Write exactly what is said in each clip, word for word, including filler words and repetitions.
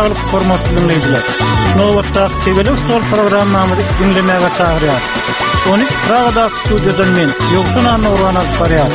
saglyk hormatly dinleyijiler. Nowatda Tegele Stol programmamyzy dinlemäge çagyrýar. Ony Pragada studiodan men Ýokşun Anurwan alyp barýar.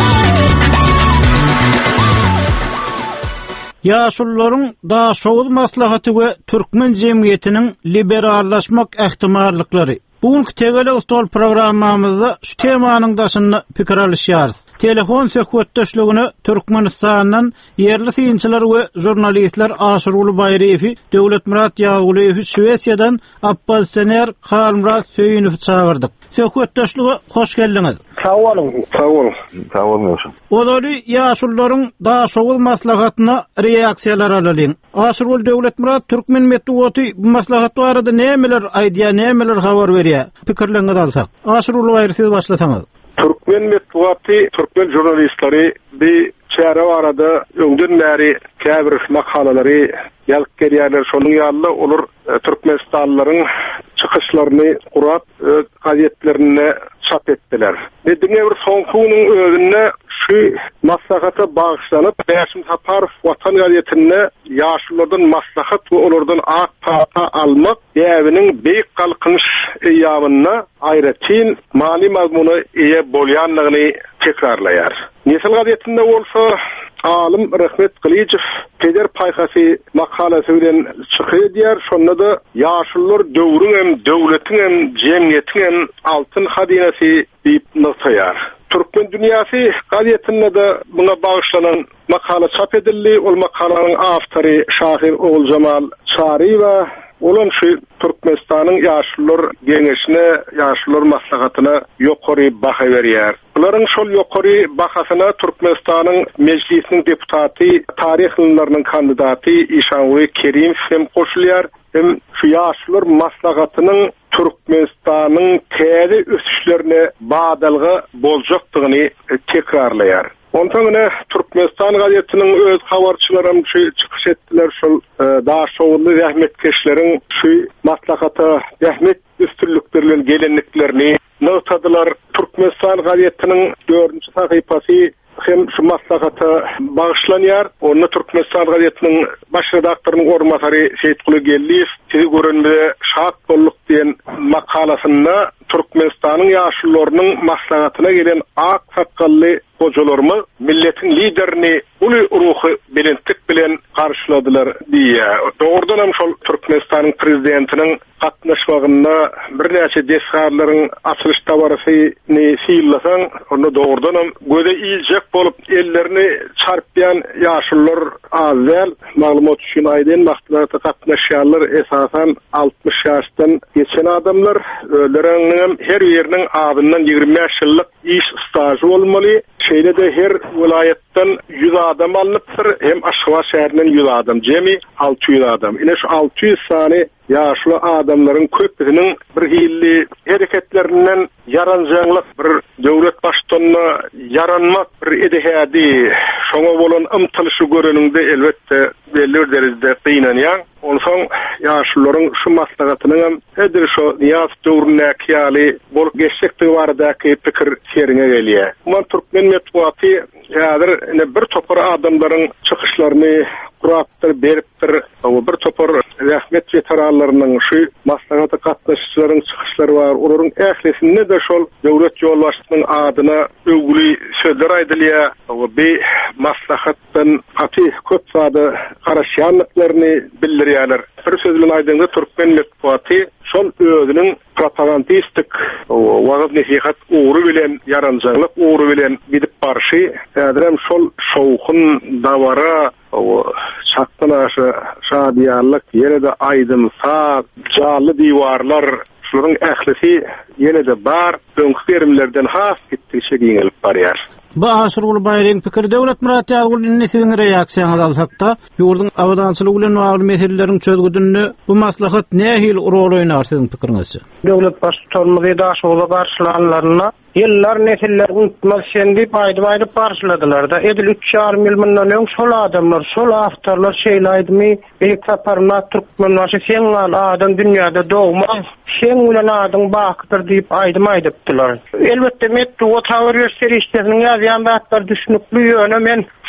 Ýaşullaryň daşowy maslahaty we türkmen jemgyýetiniň liberallaşmak ähtimallyklary. Bugünkü Tegele Stol programmamyzda şu temanyň daşyny pikir alýarys. Telefon söhbetdeşligini Türkmenistandan yerli synçylar we jurnalistler Aşyruly Bayrefi, Döwletmurat Ýaguliýew Şwesiýadan Abbas Sener Halmurat Söýünow çağırdyk. Söhbetdeşlige hoş geldiňiz. Sağ olun. Sağ olun. Sağ olun. Olary ýaşullaryň daşowy maslahatyna reaksiýalar alalyň. Aşyruly Döwletmurat Türkmen Medeniýeti bu maslahat barada nämeler aýdýar, nämeler habar berýär? Pikirleňizi alsak. Aşyruly Bayrefi siz başlasaňyz. Türkmen Medeniýeti, Türkmen jurnalistleri bir çäre arada öňden bäri käbir makalalary ýalyp gelýärler. Şonuň ýaly olur Türkmenistanlylaryň çykyşlaryny gurap gazetlerine çap etdiler. Dediňe bir soňkunyň özünde şu maslahata bagyşlanyp Bäşim Saparow Watan gazetine ýaşullardan maslahat we olardan ak pata almak ýa-da beýik galkynyş ýabyna aýratyn mali mazmuny eýe bolýanlygyny tekrarlaýar. Nesil gazetinde bolsa Alim Rahmet Qilijew Peder Paýhasy makalasy bilen çykýar. Şonda da ýaşullar döwrüň hem döwletiň hem jemgyýetiň hem altyn hadinesi diýip nasaýar. Türkmen dünýäsi gazetinde de buna bagyşlanan makala çap edildi. Ol makalanyň awtory Şahir Oguljamal Çary we olan şu Türkmenistanyň ýaşullar geňeşine, ýaşullar maslahatyna ýokary baha berýär. Olaryň şol ýokary bahasyna Türkmenistanyň meclisiniň deputaty, taryh ilmläriniň kandidaty Işanwy Kerimov hem goşulýar. Hem şu ýaşullar maslahatynyň Türkmenistanyň täze ösüşlerine badalga boljakdygyny tekrarlaýar. Ondan öňe Türkmenistan gazetiniň öz habarçylaryň şu çykyş etdiler, şol daşowly rahmetkeşleriň şu maslahata rahmet üstünlükleri bilen gelenliklerini notadalar. Türkmenistan gazetiniň dördünçi sahypasy hem şu maslahata bagyşlanýar. Onu Türkmenistan gazetiniň baş redaktorynyň ornatary Seyitguly Gelliýew sizi görende şat bolduk diýen makalasynda Türkmenistanyň ýaşullarynyň maslahatyna gelen ak sakally hojalarmy milletin liderini uly ruhy bilentik bilen karşıladylar diýär. Dogrudan hem şol Türkmenistanyň prezidentiniň gatnaşmagyna bir näçe desgarlaryň açylyş tawaryny syýlasaň, onu dogrudan hem göze iljek bolup ellerini çarpýan ýaşullar azal maglumat üçin aýdyn maslahaty gatnaşýarlar esasan altmış ýaşdan geçen adamlar. Öldürenliğim her yerinin abından ýigirmi beş ýyllyk iş stajy bolmaly. Şeýle de her vilayetden yüz adam alınıpdyr. Hem Aşgabat şäherinden yüz adam, jemi altı yüz adam. Ine şu altı yüz sany ýaşly adamlaryň köpüsiniň bir hilli hereketlerinden yaranjanlyk bir döwlet başçylygyna yaranmak bir edehädi. Şoňa bolan ymtylşy göreninde elbetde belli derejede kynanýar. Onsoň ýaşullaryň şu maslahatynyň edir şu ýaş döwründäki ýaly bolup geçsekdi baradaky pikir seriňe gelýär. Muň Türkmen Medeniýeti ýa-da bir topar adamlaryň çykyşlaryny kurapdyr, beripdir. O bir topar rahmet veteranlarynyň şu maslahata gatnaşyklaryň çykyşlary bar. Olaryň ählesinde de şol döwlet ýolbaşçynyň adyna öwgüli sözler aýdylýar. O bir maslahatdan aty köp sady garaşýanlyklaryny bildirýärler. Bir söz bilen aýdyganda Türkmen Medeniýeti şol özüniň propagandistik wagt nasihat uğru bilen yaranjanlyk uğru bilen gidip barşy, ädrem şol şowkun dawara o çakdynaşy şadiýarlyk ýene-de aýdym sag, jaly diwarlar şolaryň ählisi ýene-de bar, öňkü gerimlerden has gitdiňçe giňelip barýar. Bu Aşyruly Bayreň pikir Döwletmurat Ýaguliýew siziň reaksiýaňyz alsakda, ýurdun awdançylygy bilen bagly meseleleriň çözgüdünde bu maslahat nähil rol oýnar siziň pikiriňizçe? Döwlet başçylygy daşowy garşylanlaryna ýyllar nesiller unutmaz şendi paýdy-paýdy parçaladylar da edil üç ýarym ýyl mundan öň şol adamlar, şol awtorlar şeýleýdimi, Beýik Saparmat Türkmenbaşy sen adam dünýäde dogmaz, sen bilen adam bakdyr diýip aýdym aýdypdylar. Elbetde metdu o tawar gösterişleriniň ýazýan batlar düşnükli ýöne men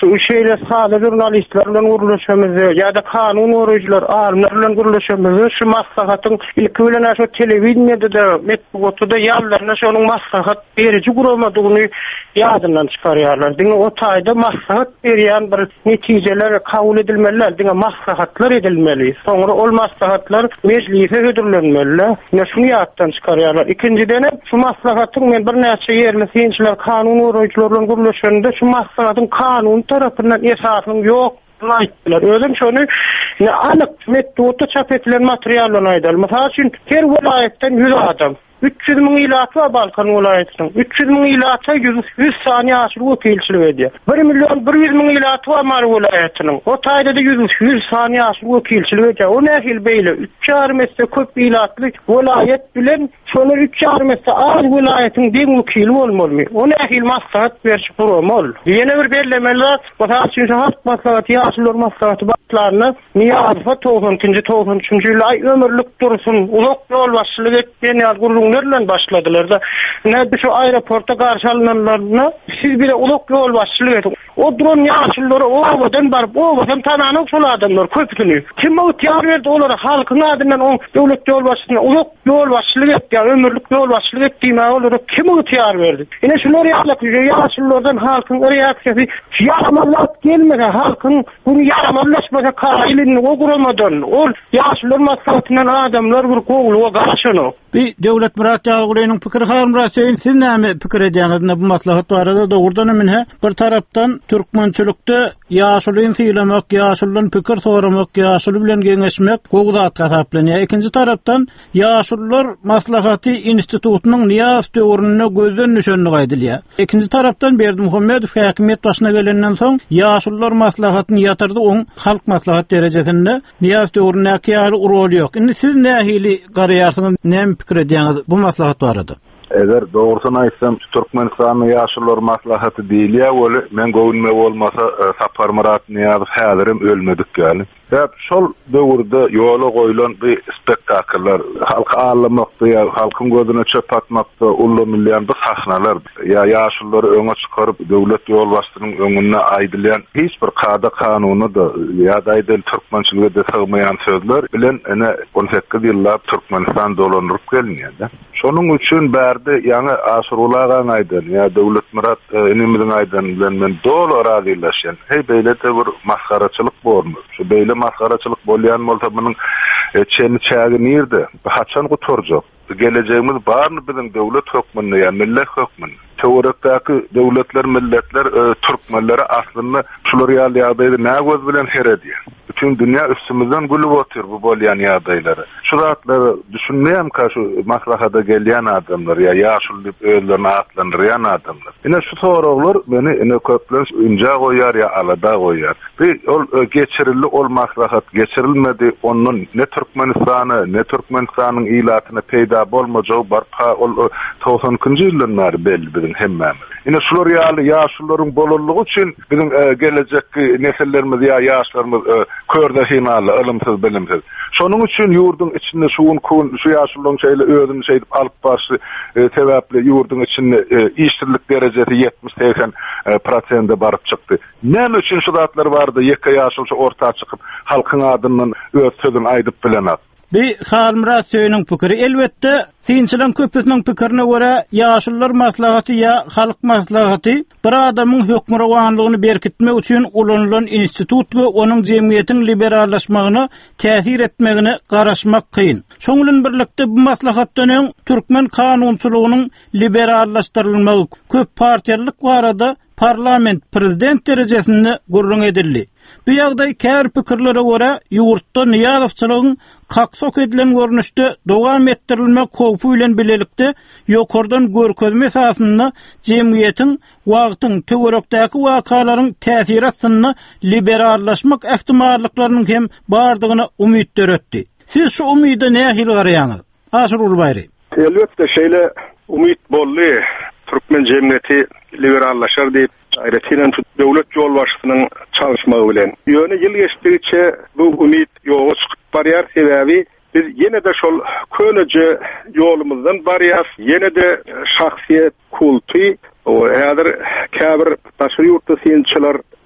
şu şeyle sağda jurnalistlerle guruluşamyzy ýa-da kanun goraýjylar, alimler bilen guruluşamyzy şu maslahatyň ilki bilen şu telewizionyada da, metbuatda ýallaryna şonuň maslahat berici guramadygyny ýadyndan çykarýarlar. Diňe o taýda maslahat berýän bir netijeler kabul edilmeliler, diňe maslahatlar edilmeli. Soňra ol maslahatlar meclise hödürlenmeli. Ne şunu ýatdan çykarýarlar. İkinciden şu maslahatyň men bir näçe ýerli synçylar kanun goraýjylar bilen guruluşanda şu maslahatyň kanun tarapyndan esasyň ýok aýtdylar. Özüm şonu ne anyk metodda çap edilen materiallar aýdal. Mesela üçin her vilayetden yüz adam üç yüz miň ilat var Balkan vilayetynyň. üç yüz miň ilata yüz saniye aşyr wekilçilik edýär. bir milyon bir yüz miň ilat var Mar vilayetynyň. O taýda da yüz saniye aşyr wekilçilik edýär. O nähil beýle üç ýarym mesle köp ilatly vilayet bilen şonu üç ýarym mesle az vilayetyň deň wekili bolmaly. O nähil maslahat berýär bolmaly. Ýene bir bellemeler, mesela şu halk maslahaty ýaşylar maslahaty başlaryny Niýazowa toğrunçy toğrunçy ýyly ömürlük dursun, ulak ýol başçylyk etýän ýa bilen başladylar da ne şu aeroporta garşy alınanlaryna siz bile ulak ýol başçylyk edin. O duran ýaşyllary o wadan barıp o wadan tananyp şol adamlar köpüni. Kim o ýar berdi olara halkyň adyndan o döwlet ýol başçylygyna ulak ýol başçylyk etdi, ömürlük ýol başçylyk etdiňe olara kim o ýar berdi? Ine şular ýaşlyk ýaşyllardan halkyň reaksiýasy ýaramanlat gelmege, halkyň bunu ýaramanlaşmaga kaýlyny o guramadan ol ýaşylar maslahatyndan adamlar bir gowluga garşyny. Bir döwlet Murat Ýagulynyň pikiri Murat Söýün siz näme pikir edýäňiz bu maslahat barada dogrudan mene bir tarapdan türkmençilikde ýaşulyň sylamak, ýaşulyň pikir soramak, ýaşuly bilen geňeşmek gowzat gasaplanýar. Ikinji tarapdan ýaşulylar maslahaty institutunyň Niýaz döwrüne gözden düşenlik aýdylýar. Ikinji tarapdan Berdimuhammedow häkimet başyna gelenden soň ýaşulylar maslahatyny ýatyrdy, oň halk maslahat derejesinde Niýaz döwrüne ýaly rol ýok. Indi siz nähili garaýarsyňyz, näme pikir edýäňiz bu maslahat barada? Eger doğrusyny aýtsam, Türkmenistanyň ýaşylar maslahaty diýilýär, ol men gowunme bolmasa Sapar Murat Niýazow häzirim ölmedik ýaly. Hep şol döwürde ýola goýulan bir spektakllar, halk ağlamakda, ya halkyň gözüne çöp atmakda ullanylýan bu sahnalar, ya ýaşylary öňe çykaryp döwlet ýol başçylygynyň öňüne aýdylýan hiç bir kada kanuny da ýa-da aýdyl türkmençilige de sygmaýan sözler bilen ene on sekiz ýyllar Türkmenistan dolanryp gelýär. Şonuň üçin bärde ýa-ni aşyrulagan aýdyn, ýa döwlet Murat enimiziň aýdyn bilen men dolu razylaşýan. Hey beýle de bir maskaraçylyk bolmaly. Şu beýle maskaraçylyk bolýan bolsa munyň çeni çägi nirde? Haçan guturjak? Geleceğimiz barny biziň döwlet hökmünde ýa millet hökmünde. Teoretdäki döwletler, milletler, e, türkmenleri aslynda şular ýaly ýagdaýda nägöz bilen her edýär. Bütün dünýä üstümizden gülüp otur bu bolýan ýagdaýlary. Şu zatlary düşünmeýäm ka şu maslahata gelýän adamlar ýa ýaşyl diýip öýlerini atlandyrýan adamlar. Ine şu soraglar meni ine köplen ünja goýar ýa alada goýar. Bir ol geçirildi ol maslahat geçirilmedi, onun ne Türkmenistany ne Türkmenistanyň ilatyna peýda bolmajagy barpa ol toğsanjy ýyllar belli biziň hemmemiz. Ine şular ýaly ýaşyllaryň bolurlygy üçin biziň e, gelecekki nesillerimiz ýa ýaşlarymyz e, körde hinaly, ilmsiz, bilimsiz. Şonuň üçin ýurduň içinde şuun kun, şu ýaşyllaryň şeýle özüni şeýdip alyp barşy e, sebäpli ýurduň içinde e, işçilik derejesi yetmiş seksen prosent baryp çykdy. Näme üçin şu zatlar bardy, ýeke ýaşyl şu ortağa çykyp halkyň adyndan öz sözüni aýdyp bilenat. Bir Murat Söýüniň pikiri elbetde synçylaryň köpüsiniň pikirine görä ýaşylar maslahaty ýa halk maslahaty bir adamyň hökmürawanlygyny berkitmek üçin ulanylan institut we onuň jemgyýetiň liberallaşmagyna täsir etmegine garaşmak kyn. Şoňuň birlikde bu maslahatdan türkmen kanunçylygynyň liberallaşdyrylmagy köp partiýalyk barada parlament prezident derejesinde gurrun edildi. Bu ýagdaý kär pikirlere görä ýurtda Niýazowçylygyň kaksok edilen görnüşde dowam etdirilmek howpy bilen bilelikde ýokardan görkezme esasynda jemgyýetiň wagtyň töwerekdäki wakalaryň täsiri asyny liberallaşmak ähtimallyklarynyň hem bardygyna umyt döretdi. Siz şu umydy nähil garaýaňyz? Aşyr Ulbaýry. Elbetde şeýle umyt boldy. Türkmen jemgyýeti liberallaşar diýip aýratýan döwlet ýol başçysynyň çalışmagy bilen. Ýöne ýyl geçdigiçe bu umyt ýoga çykyp barýar, sebäbi biz ýene de şol köneje ýolumyzdan barýar, ýene de şahsiýet kulty, o häzir käbir taşry ýurtda synçylar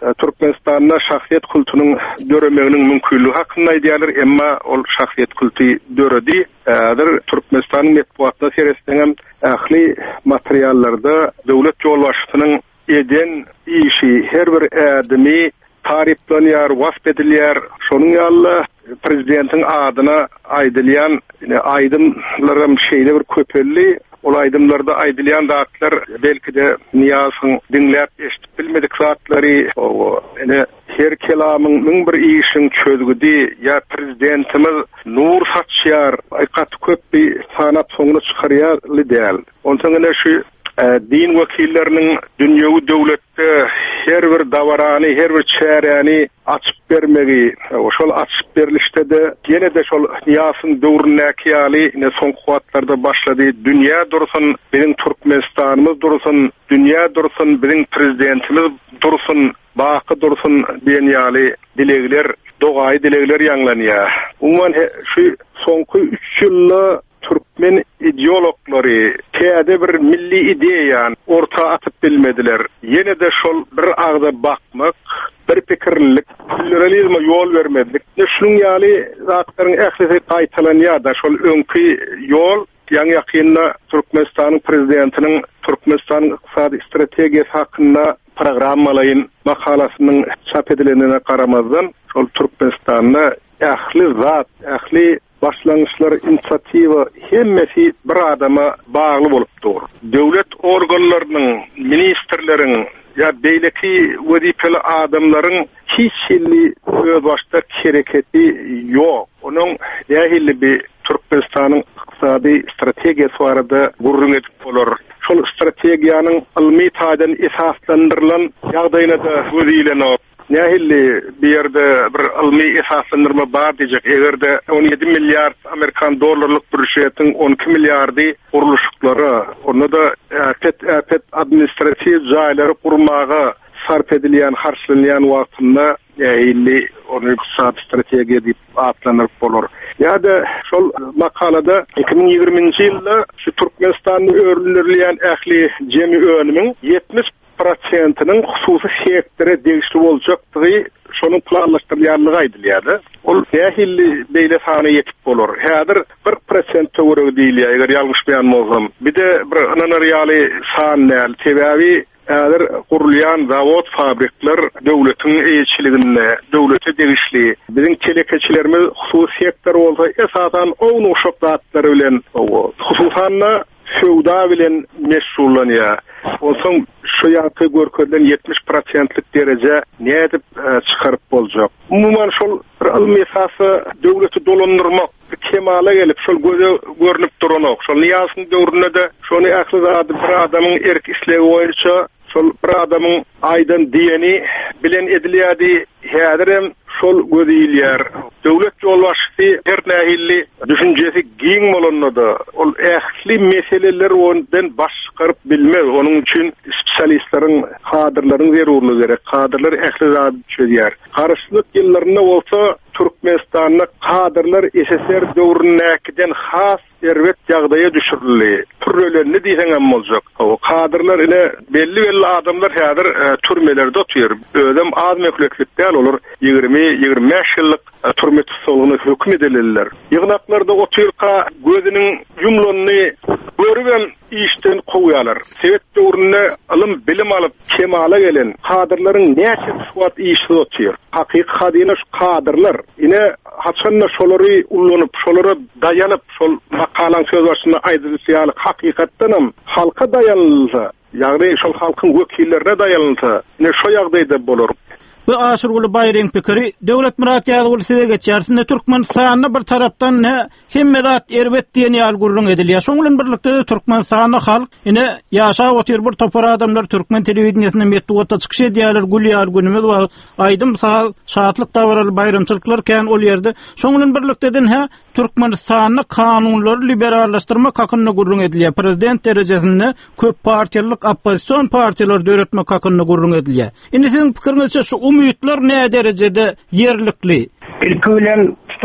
Türkmenistan'da şahsiyet kultunun döremeginin mümkünlüğü hakkında idealar, emma ol şahsiyet kultu döredi. Adır Türkmenistan'ın metbuatına seyresinden ahli materyallarda devlet yolbaşçısının eden işi her bir ademi tariflanýar, wasp edilýär. Şonuň ýaly prezidentin adyna aýdylýan aýdymlarym şeýle bir köpelli. Ol aýdymlarda aýdylýan zatlar belki de niýasyň dinläp eşitip bilmedik zatlary, ene her kelamyň ming bir işiň çözgüdi ýa prezidentimiz nur saçýar, aýkat köp bir sanat soňuna çykarýar däl. Ondan şu din vekillerinin dünýäwi döwletde her bir dawarany, her bir çäräni açyp bermegi, şol açyp berilişde de ýene de şol niýasyň döwründäki ýaly ne soň kuwatlarda başlady. Dünýä dursun, biziň Türkmenistanymyz dursun, dünýä dursun, biziň prezidentimiz dursun, baky dursun diýen ýaly dilegler, dogaý dilegler ýanglanýar. Umman şu soňky üç ýylda Türkmen ideologlary täze bir milli ideýany orta atyp bilmediler. Ýene de şol bir agda bakmak, bir pikirlik, pluralizme ýol bermedik. Şunuň ýaly zatlaryň ählisi gaýtalanýar da şol öňki ýol ýa ýakynda Türkmenistanyň prezidentiniň Türkmenistan ykdysady strategiýasy hakynda programmalaýyn makalasynyň çap edilenine garamazdan şol Türkmenistanyň ähli zat, ähli başlangyçlar inisiatiwa hemmesi bir adama bagly bolupdyr. Döwlet organlarynyň, ministrleriň ya beýleki wezipeli adamlaryň hiç şilli öz başda kereketi ýok. Onuň dähili bir Türkmenistanyň ykdysady strategiýasy barada gurrun edip bolar. Şol strategiýanyň ilmi taýdan esaslandyrylan ýagdaýyna da gözilenip nähilli bir yerde bir ilmi esaslandyrma bar diýjek. Egerde on ýedi milliard Amerikan dollarlyk bürşetin on iki milliardy guruluşlary, onu da afet afet administrativ jaýlary gurmaga sarf edilýän, harçlanýan wagtynda nähilli onu ykdysady strategiýa diýip atlanýar bolar. Ýa-da şol makalada iki bin ýigirminji ýylda şu Türkmenistanyň öwrülenýän ähli jemi önümiň yetmiş prosentinin hususy sektere degişli boljakdygy şonuň planlaşdyrylýanlygy aýdylýar. Ol nähilli beýle sany ýetip bolar. Häzir bir prosent töwereg diýilýär, eger ýalňyş beýan bolsam. Bir de bir ananaryaly san näl tebawi häzir gurulýan zawod, fabrikler döwletiň eýçiliginde, döwlete degişli. Biziň telekeçilerimiz hususy sektor bolsa esasan oňun uşak zatlary bilen, hususan feodal bilen meşgullanýar. Olsun şu ýaky görkezden yetmiş prosentlik derece nädip çykaryp boljak. Umumyň şol ilmi esasy döwleti dolandyrmak kemala gelip şol göze görnüp duranok. Şol niýasyň döwründe de şonu ähli zat bir adamyň erk islegi boýunça şol bir adamyň aýdan diýeni bilen edilýärdi. Häzirem şol göziýilýär. Döwlet ýolbaşçysy her nähilli düşünjesi giň bolanda ol ähli meseleler ondan başgaryp bilmez. Onuň üçin spesialistleriň, kadrlaryň zerurlygy gerek. Kadrlar ähli zat çözýär. Garaşlyk ýyllarynda bolsa Türkmenistanyň kadrlar S S R döwründäkiden has serwet ýagdaýa düşürildi. Türlerini diýsen boljak. O kadrlar ile belli belli adamlar häzir türmelerde oturýar. Özüm az mehleklik däl olur. ýygrimi ýygrimi beş ýyllyk türme tutsagyny hökm edilirler. Ýygnaklarda oturýarka gözüniň ýumlanyny görüben işten goýýarlar. Sewet döwründe ilm bilim alyp kemala gelen kadrlaryň näçe suwat işi oturýar. Hakyky hadina şu kadrlar ine haçanna şolary ullanyp, şolary daýanyp, şol makalan söz başyna aýdylýar. Hakykatdanam halka daýanylsa, ýagny şol halkyň wekillerine daýanylsa, ine şo ýagdaýda bolar. Bu aşırgılı bayram pikiri döwlet murat ýazygyly size geçýärsinde Türkmenistanyny bir tarapdan ne hemmedat erbet diýen ýaly gurrun edilýär. Şoň bilen birlikde de Türkmenistanyň halk ine ýaşap otyr bir topar adamlar Türkmen telewizionyna metduwatda çykyş edýärler, gülýär günümiz we aýdym saatlyk dawraly bayramçylyklar kän ol ýerde. Şoň bilen birlikde de ha Türkmenistanyň kanunlary liberallaşdyrmak hakyna gurrun edilýär. Prezident derejesinde köp partiýalyk opposision partiýalar döretmek hakyna gurrun edilýär. Indi siziň pikirinizçe şu umytlar ne derecede yerlikli? İlki bilen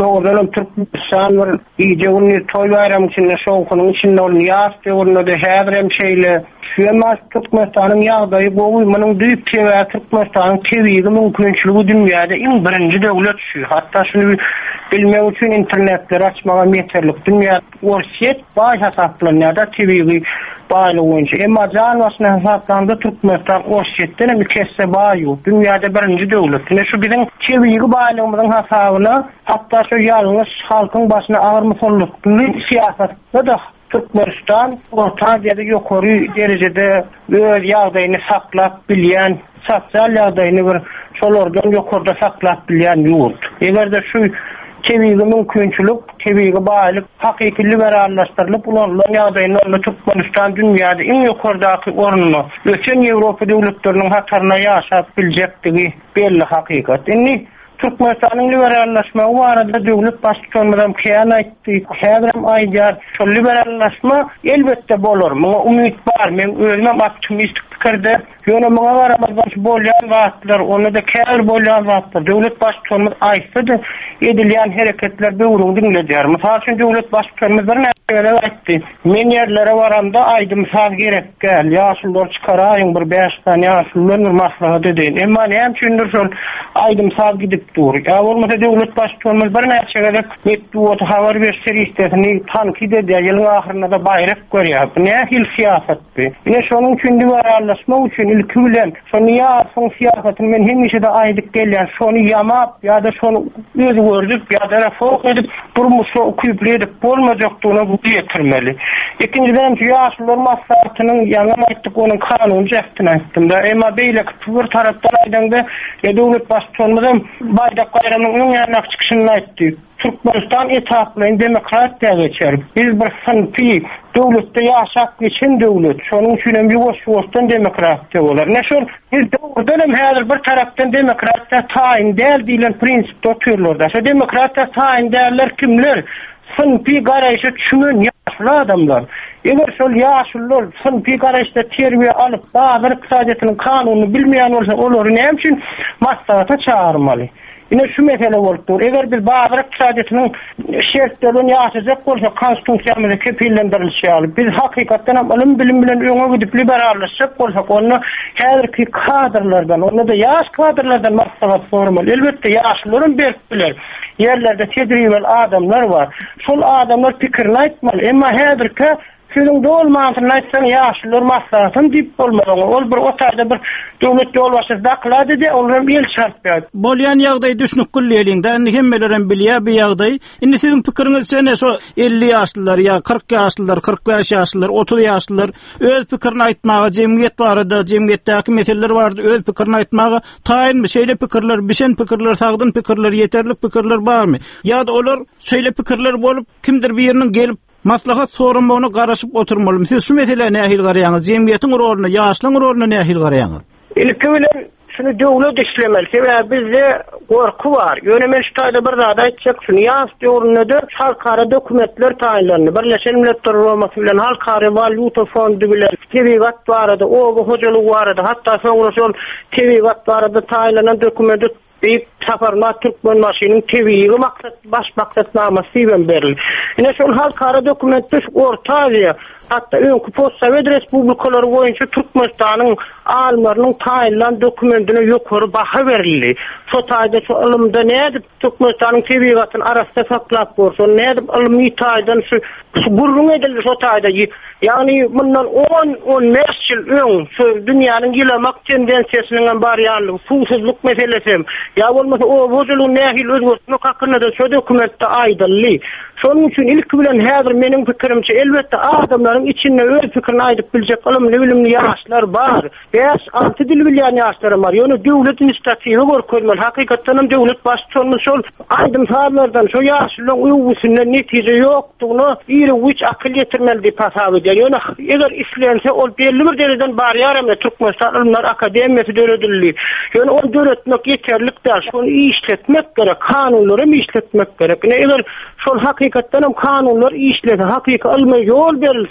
Doğrudan Türkmenistan var. İyice onu toy bayramı içinde şovkunun içinde onu yazdı. Onu da her şeyle Şuyamaz Türkmenistan'ın yağdayı bu uymanın büyük tevaya Türkmenistan'ın teviyi mümkünçülü bu dünyada en birinci devlet şu. Hatta şunu bilmek için internetleri açmağa yeterlik. Dünya orsiyet baş hesaplanıyor da teviyi bağlı oyuncu. Ama canvasına hesaplandı Türkmenistan orsiyetten bir kesse bağlı. Dünyada birinci devlet. Yine şu bizim teviyi bağlılığımızın hesabına hatta şu yalnız halkın başına ağır mutluluklu siyasetinde de Türkmenistan orta derece yukarı derecede öz yağdayını saklap bilyen, sosyal yağdayını bir şolardan yukarıda saklap bilyen yurt. Eğer de şu teviyi mümkünçülük, teviyi bağlılık, hakiki liberallaştırılıp ulanılan yağdayını Türkmenistan dünyada en yukarıdaki ornunu, bütün Avrupa devletlerinin hatarına yaşap bilecektiği belli hakikat. Yani Türkmenistan'ın liberallaşma o arada devlet başkanlarım kıyana etti. Kıyadırım aycar. Şu liberallaşma elbette bolur. Buna umut var. Men özüm optimistik fikirde. Yönümüne varamazdan şu bolyan vaatlar. Onu da kıyar bolyan vaatlar. Devlet başkanımız aysadı edilen hareketler doğru dinlediler. Misal için devlet başkanımızların öyle etti. Men yerlere varamda aydım saz gerek gel. Yaşlılar çıkarayın bir beş tane yaşlılar maslahat edin. Ama ne hem çündür şol aydım saz gidip dur. Ya olmasa devlet başkanımız bir neçe metduat haber verse istesini tankid ediyor. Yılın ahırında da bayrak görüyor. Ne hil siyaset be. Yine şunun için liberallaşma için ilki bilen şunu yapsın siyasetin men hemişe de aydık gelen şunu yamap ya da şunu öz gördük ya da refok edip durmuşu okuyup edip olmayacaktığına bu getirmeli. İkinciden yaşlılar maslahatının yanına ettik onun kanuncu ehtine ettim de. Ama beyle kıtır taraftan aydan da devlet başkanımızın bayrak bayramının yanına çıkışını etti. Türkmenistan etaplayın demokratiya geçer. Biz bir sınıfı devlette yaşak geçen devlet. Şunun için bir boş-boştan demokratiya olur. Ne şol? Biz doğrudan her bir taraftan demokratiya tayin değil diyen prinsipte oturuyorlar. Şu demokratiya tayin değerler kimler? Sınıfı garayışı çünün yaşlı adamlar. Eğer şol yaşlılar sınıfı garayışta terbiye alıp bazı kısadetinin kanunu bilmeyen olsa olur. Ne için maslahata çağırmalı? Yine şu mesele oldu. Eğer biz bazı kısadetinin şertlerini yaşayacak olsa konstitusyonumuzu kepillendirilişi biz hakikaten alım bilim bilen öňe gidip liberallaşacak olsak onu her ki kadrlardan, onu da yaş kadrlardan maslahat sormalı. Elbette yaşlıların belirtiler. Yerlerde tedribel adamlar var. Şol adamlar fikrini aytmalı. Ama her ki sizin dolmağını aytsan yaşlılar maslahatın dip olmalı. Ol bir otayda bir devlet yol başır dakladı de onların bir el şart. Bolyan yağdayı düşünüp gülleyliğinde hemmelerin bilýär bir yağdayı. Indi sizin pikiriniz sene so elli yaşlılar ya kırk yaşlılar, kırk beş yaşlılar, otuz yaşlılar öz pikirini aytmağa cemiyet barada, cemiyetdäki meseleler barada öz pikirini aytmağa tayin mi? Şeýle pikirler, bişen pikirler, sagdyn pikirler, yeterlik pikirler barmy? Ya da olar şeýle pikirler bolup kimdir bir ýeriniň gelip maslahat sorunmagyna garaşyp oturmaly. Siz şu mesele nähil garaýaňyz? Jemgyýetiň roluny, ýaşlyň roluny nähil garaýaňyz? İlki bilen şunu devlet işlemeli. Sebäbi bizde gorku var. Yönemen ştaýda bir zada etjek şunu ýaz diýerler, halkara dokumentler taýinlandy. Birleşen Milletler Romasy bilen halkara valyuta fondu bilen tebigat barada, o bu hojalyk barada, hatda soňra şol tebigat barada taýinlanan dokumentti bir safarma Türkmen maşynyň tebiği maksat baş maksatnamasy bilen berildi. Ine şol halkara dokumentde Orta Aziýa hatta öňkü postsovet respublikalary boýunça Türkmenistanyň alymlarynyň taýinlan dokumentine ýokary baha berildi. Şo taýda şu ilmde nädip Türkmenistanyň tebigatyny arasynda saklap bolsa, nädip ilmi taýdan şu gurrun edildi şo taýda. Yani bundan on on beş ýyl öň şu dünýäniň ýylamak tendensiýasynyň bar ýaly susuzluk meselesi. Ya bolmasa o bozulun nähil özgörtmek hakynda da şu dokumentde aýdyldy. Şonuň üçin ilk bilen häzir meniň pikirimçe elbette adamlaryň içinde öz pikirini aýdyp biljek ilmli bilimli ýaşlar bar. beş altı dil bilýän ýaşlar bar. Ýöne döwlet inisiatiwy görkezmeli. Hakykatdan hem döwlet başçylygymyz şol aýdym sahalardan şu ýaşlyň uýgusyna netije ýokdugyny ýeri üç akyl ýetirmeli diýip hasap edýär. Ýöne eger islense ol belli bir derejeden barýar hem Türkmenistan Ilmlar Akademiýasy döredildi. Ýöne onu döretmek ýeterlik däl. Şonu işletmek gerek, kanunlary işletmek gerek. Eger şol hakykatdan hem kanunlar işlese, hakyky ilmi ýol berilse,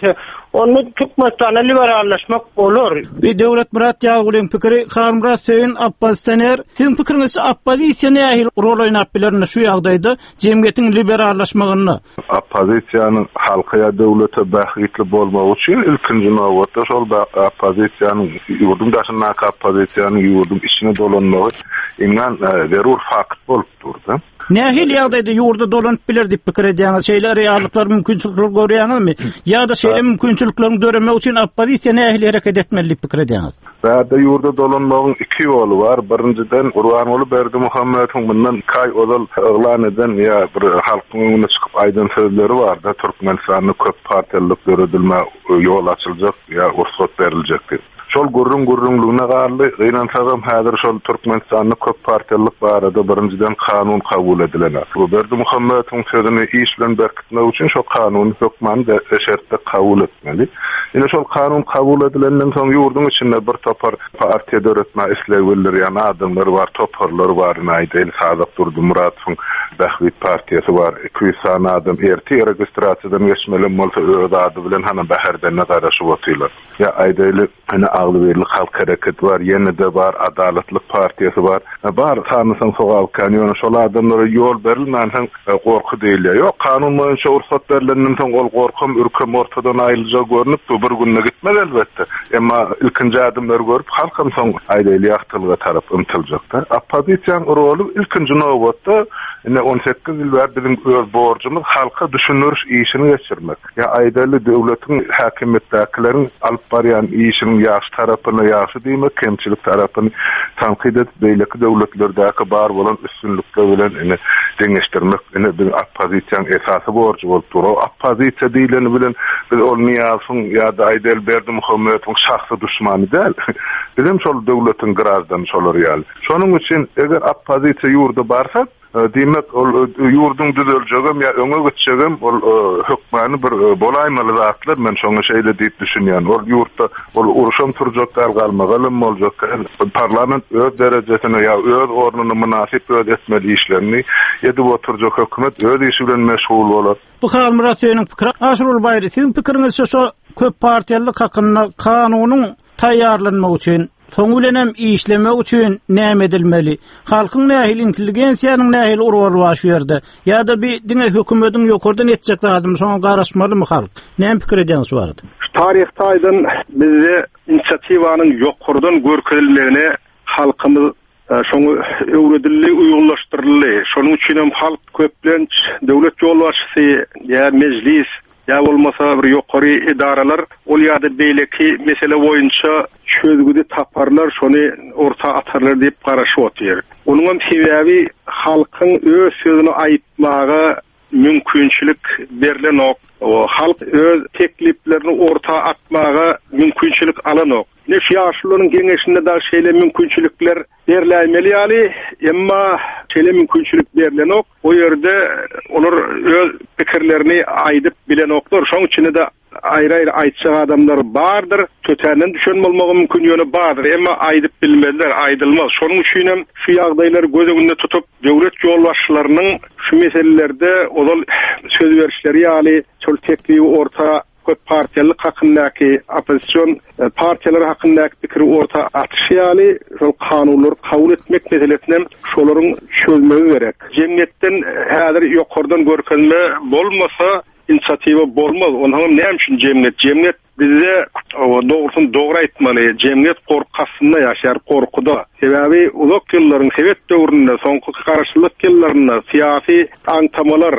onu Türkmenistana liberallaşmak olur. Bir Döwlet Murat Ýagulyň pikiri Murat Söýün Abbas'taner. Sizin pikiriňiz oppozisiýa nähil rol oýnap bilerini şu ýagdaýda jemgyýetiň liberallaşmagyny? Oppozisiýanyň halkyňa döwlete bähitli bolmagy üçin ilkinji nowatda şol oppozisiýanyň ýurdun daşynda oppozisiýanyň ýurdun içine dolanmagy iňen zerur fakt bolup durdy. Nähil ýagdaýda ýurda dolanyp biler diýip pikir edýäňiz şeýler reallyklar mümkinçilikler görýäňizmi? Ýa-da şeýle mümkinçiliklerini göremek üçin oppozisiýa nähil hereket etmeli diýip pikir edýäňiz? Bäde ýurda dolanmagyň iki ýoly bar. Birinciden Gurbanuly Berdimuhammedowyň mundan kay ozal eglan eden ýa bir halkyň öňüne çykyp aýdan sözleri bar da Türkmenistanyň köp partiýalyk döredilme ýol açyljak ýa ursat beriljek diýip. Şol gurrun gurrunluğuna garly gynançagam häzir şol Türkmenistanyň köp partiýalyk barada birinciden kanun kabul edilen. Bu Berdimuhammedowyň sözüni iş bilen berkitmek üçin şol kanun hökmany da şertde kabul etmeli. Ýene şol kanun kabul edilenden soň ýurdun içinde bir topar partiýa döretme isleýler ýa adamlar bar, toparlar bar, näýdil Sadat Durdumuratowň Bähwit partiýasy bar. iki yüz sana adam erti registrasiýadan geçmeli bolsa öz ady bilen hana bäherden garaşyp otyrlar. Ýa aýdyly hani agly berli halk hareket var, ýene de bar adalatlyk partiýasy bar. Bar sanysyň sogal kanýony şol adamlara ýol berilmän hem gorky diýilýär. Ýok, kanun boýunça ursat berilenden soň ol gorkam ürkem ortadan aýylyjak görünüp bir günde gitmez elbetde. Emma ilkinji adamlar görüp halkam soň aýdyly ýagtylyga tarap ymtyljak da. Oppozisiýanyň roly ilkinji nowatda ine on sekiz ýyl bäri bizim öz borjumyz halka düşünürüş işini geçirmek. Ya aýdyly döwletiň häkimetdäkilerin alyp barýan işiniň ýaşy tarapyny ýaşy diýmek, kemçilik tarapyny tanqid edip beýleki döwletlerdäki bar bolan üstünlükler bilen ine deňeşdirmek ine bir oppozisiýanyň esasy borjy bolup durýar. Oppozisiýa diýileni bilen biz ol Niýazyň ýa-da Aýdel Berdimuhammedowyň şahsy düşmany däl. Bizim şol döwletiň grazdan şolar ýaly. Şonuň üçin eger oppozisiýa ýurda barsa, demek ol ýurdun düzeljegem ýa öňe geçjegem ol hökmany bir bolaýmaly zatlar men şoňa şeýle diýip düşünýän. Ol ýurtda ol uruşam turjak galmagalym boljak. Parlament öz derejesine ýa öz ornuny münasip öz etmeli işlerini ýa-da oturjak hökümet öz işi bilen meşgul bolar. Bu Murat Söýüň pikiri Aşrul Baýry, siziň pikiriňizçe şo köp partiýalyk hakyna kanunyň taýýarlanmagy üçin soňu bilen hem işlemek üçin näme edilmeli? Halkyň nähil intelligensiýanyň nähil urwar baş berdi? Ýa-da bir diňe hökümetiň ýokurdan etjek adam soňa garaşmalymy halk? Näme pikir edýäňiz bardy? Taryhda aýdan bizde inisiatiwanyň ýokurdan görkezilmegine halkymyz şoňa öwredildi, uýgurlaşdyryldy. Şonuň üçin hem halk köplenç döwlet ýolbaşçysy ýa mejlis ýa bolmasa bir ýokary idaralar ol ýa-da beýleki mesele boýunça çözgüdi taparlar, şonu orta atarlar diýip garaşyp otýar. Onuň sebäbi halkyň öz sözüni aýtmagy mümkinçilik berilen ok. O halk öz tekliplerini orta atmaga mümkinçilik alan ok. Ne ýaşlaryň geňeşinde da şeýle mümkinçilikler berilämeli ýaly, emma şeýle mümkinçilik berilen ok. O ýerde olar öz pikirlerini aýdyp bilen oklar. Şoň üçin de aýry-aýry aýtjak adamlar bardyr. Tötänden düşen bolmagy mümkin ýöne bardyr, emma aýdyp bilmezler, aýdylmaz. Şonuň üçin hem şu ýagdaýlary göz öňünde tutup döwlet ýolbaşçylarynyň şu meselelerde ozal söz berişleri ýaly şol teklibi orta köp partiýalyk hakyndaky oppozisiýon partiýalar hakyndaky pikiri orta atyşy ýaly şol kanunlary kabul etmek meselesine şolaryň çözmegi gerek. Jemgyýetden häzir ýokurdan görkezme bolmasa inisiatiwa bolmaz. Onuň näme üçin jemgyýet? Jemgyýet bizde dogrusyny dogry aýtmaly. Jemgyýet korkasyna ýaşar, korkuda. Sebäbi uzak ýyllaryň Sowet döwründe, soňky garaşlyk ýyllarynda syýasy aňtamalar,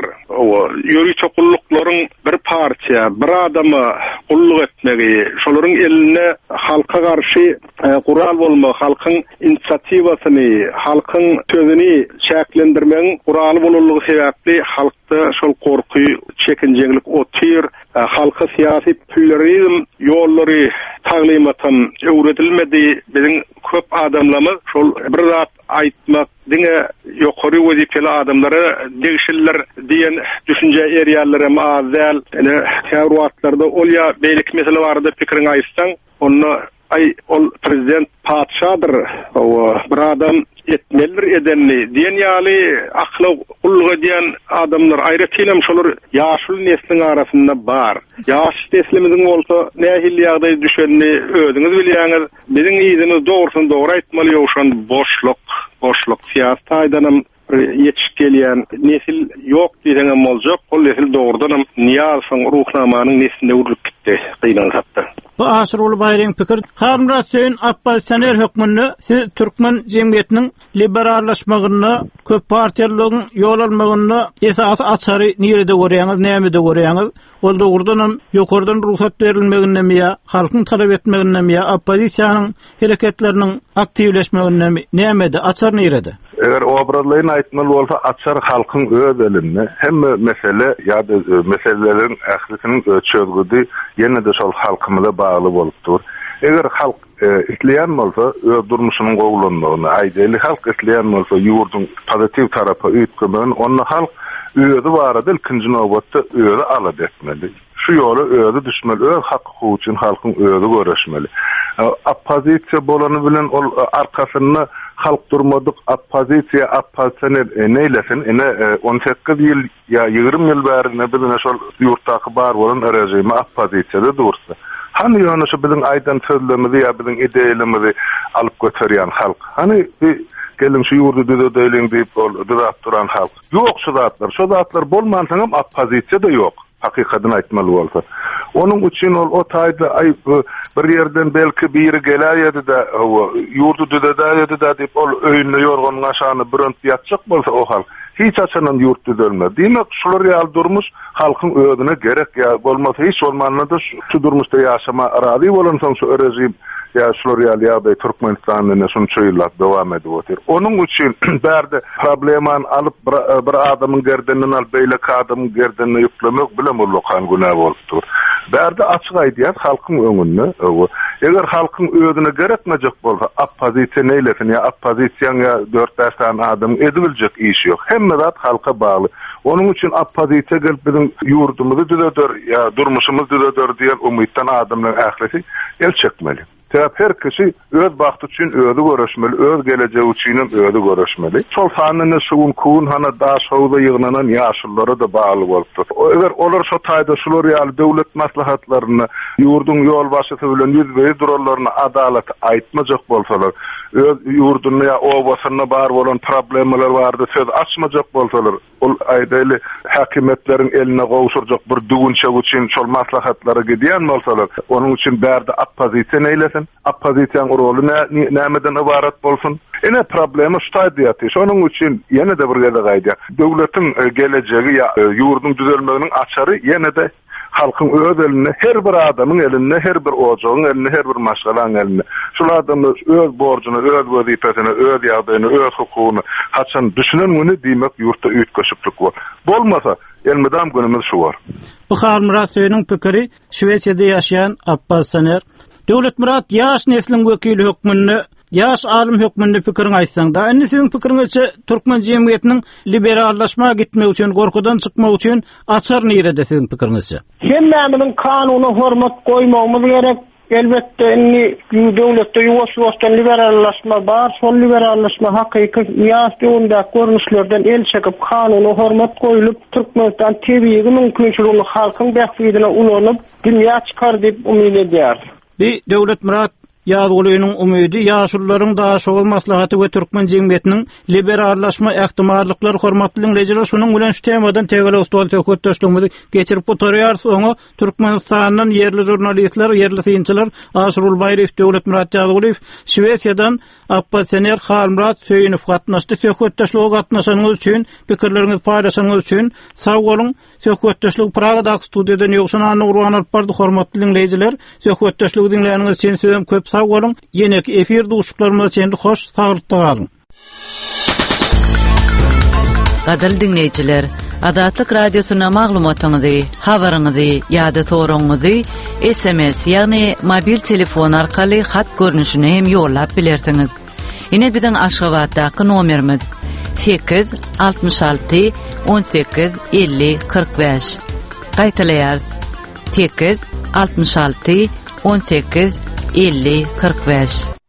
ýöri çoqulluklaryň bir partiýa, bir adama gulluk etmegi, şolaryň eline halka garşy gural bolmak, halkyň inisiatiwasyny, halkyň sözüni şäklendirmegiň guraly bolullygy sebäpli halkda şol korky, çekinjelik otyr, halka syýasy pluralizm ýollary taglymatan öwredilmedi. Biziň köp adamlarymyz şol bir zat aýtmak, diňe ýokary wezipeli adamlara degişiller diýen düşünje erýallary mazal, ene täwratlarda olýa beýlik mesele barada pikirini aýtsaň, onu ay ol prezident padşadyr. O bir adam etmelidir edenli diýen ýaly akla ulga diýen adamlar aýratynam şolar ýaşyl neslin arasynda bar. Ýaş neslimizin bolsa nähil ýagdaý düşenni özüňiz bilýäňiz. Biziň ýygyny dogrusyny dogry aýtmaly ýokşan boşluk, boşluk siýasat aýdanam yetişip gelýän nesil ýok diýeňem boljak. Ol nesil dogrudan niýasyň ruhnamanyň neslinde urulyp gitdi, gynanýapdy. Bu aşyryl baýryň pikir Hamrat Hüseyin Abbassaner hökmünde siz türkmen jemgyýetiniň liberallaşmagyny, köp partiýalygyň ýol almagyny esasy açary nirede görýäňiz, näme de görýäňiz? Ol dogrudan ýokardan ruhsat berilmeginde mi ýa halkyň talap etmeginde mi ýa oppozisiýanyň hereketleriniň aktivleşmeginde mi näme de açar nirede? Eger obrazlaryny aýtmaly bolsa açar halkyň öz elinde hemme mesele ýa-da meselelerin ählisiniň çözgüdi ýene de şol halkymyza bagly bolupdyr. Eger halk e, isleýän bolsa öz durmuşynyň gowlanmagyny, aýdaly halk isleýän bolsa ýurdun pozitiv tarapy üýtgemegini, onu halk özü barada ikinji nowbatda özü alad etmeli. Şu ýoly özü düşmeli, öz hakkı üçin halkyň özü görüşmeli. Oppozisiýa bolany bilen ol arkasyny halk durmadyk, oppozisiýa, opposisioner neýlesin, ene on sekiz ýyl ýa ýygrimi ýyl bäri ne bilen şol ýurtdaky bar bolan rejimi oppozisiýada dursa. Hani ýöne şu biziň aýdan sözlerimizi ýa biziň ideýalarymyzy alyp götürýän halk. Hani gelin şu ýurdu düzeleýin diýip ol düzäp duran halk. Ýok şu zatlar, şu zatlar bolmansaňam oppozisiýa da ýok. Hakikaten aýtmaly bolsa. Onuň üçin ol o taýda ay bir ýerden belki biri gelýärdi de ýurdu düzedýärdi de diýip ol öýüne ýorganyň aşagyny birönt ýatjak bolsa o halk hiç açanan ýurt düzelmez. Diýmek şular ýaly durmuş halkyň özüne gerek ýa bolmasa hiç bolmanda şu durmuşda ýaşama razy bolan soň şu rejim ýa şular ýaly ýa-da Türkmenistanyň şunu çöýlap dowam edip otur. Onuň üçin bärde problemany alyp bir adamyň gerdeninden alyp beýle adamyň gerdenine ýüklemek bilen bolkan günä bolupdyr. Bärde açyk aýdýar halkyň öňünde. Eger halkyň özüne gerekmejek bolsa, oppozisiýa neýlesin ýa oppozisiýaň ýa dört beş tane adam edibiljek iş ýok. Hemme zat halka bagly. Onuň üçin oppozisiýa gelip biziň ýurdumyzy düzedir ýa durmuşymyzy düzedir diýen umytdan adamlaryň ählisi el çekmeli. Täp her kişi öz bagty üçin özü görüşmeli, öz geleceği üçin özü görüşmeli. Şol sanyny şuun kuun hana da şowda ýygnanan ýaşullara da bagly bolupdyr. Eger olar şo taýda şular ýaly döwlet maslahatlaryny, ýurdun ýol başçysy bilen ýüzbeýi durarlaryny adalat aýtmajak bolsalar, öz ýurduny ýa owasyna bar bolan problemler bardy, söz açmajak bolsalar, ol aýdaly häkimetleriň eline gowşurjak bir dügünçe üçin şol maslahatlary gidýän bolsalar, onuň üçin bärde oppozisiýa neýlesin? Oppozisiýaň roly nämeden ibarat bolsun? Ene problemi şu taýda ýatyr. Şonuň üçin ýene de bir gede gaýdy. Döwletiň gelejegi ýa ýurdun düzelmeginiň açary ýene de halkyň öz eline, her bir adamyň eline, her bir ojagyň eline, her bir maşgalaň eline. Şol adamlar öz borcuny, öz wezipesini, öz ýagdaýyny, öz hukugyny haçan düşünen güni diýmek ýurtda üýtgeşiklik bar. Bolmasa elmedam günümüz şu bar. Bu Hamrat Hüseýiniň pikiri Şweýçiýada ýaşaýan Abbassaner Döwlet Murat ýaş neslin wekili hökmünde, ýaş alim hökmünde pikirini aýtsaň da, indi siziň pikiriňizçe türkmen jemgyýetiniň liberallaşma gitmek üçin, gorkudan çykmak üçin açar nirede siziň pikiriňizçe? Hemmemiň kanuny hormat goýmagymyz gerek. Elbette inni döwletde ýuwaşlaşan liberallaşma bar, şol liberallaşma hakyky ýaş döwünde görnüşlerden el çekip kanuny hormat goýulyp Türkmenistan tebiigi mümkinçiligini halkyň bähfidine ulanyp dünýä çykar diýip umyt edýär. Bir Döwlet Murat ýazgylynyň umydy ýaşullaryň da şol maslahaty we türkmen jemgyýetiniň liberallaşma ähtimallyklary hormatlyň rejeler şonuň bilen şu temadan tegele ustol tökötdeşligimizi geçirip oturýar. Soňa Türkmenistanyň yerli jurnalistler, yerli synçylar Aşyrul Baýry, Döwlet Murat ýazgyly Şweýçiýadan Abbassaner Hamrat Hüseýinow gatnaşdy. Tökötdeşlige gatnaşanyňyz üçin, pikirleriňizi paýlaşanyňyz üçin sag bolun. Tökötdeşlik Pragadaky studiýadan ýokşan anyk urgan alyp bardy hormatly rejeler. Tökötdeşligi dinleýäniňiz üçin söýüm köp sag bolun. Ýene-ki efir duşuklarymyza çenli hoş sagyrykda galyň. Gadal dinleyijiler, Adatlyk radiosyna maglumatyňyzy, habaryňyzy ýa-da soragyňyzy S M S ýagny mobil telefon arkaly hat görnüşine hem ýollap bilersiňiz. Ine biziň Aşgabatdaky nomerimiz sekiz altmış alty on sekiz elli kırk beş. Gaýtalaýar sekiz altmış alty on sekiz elli kırk beş.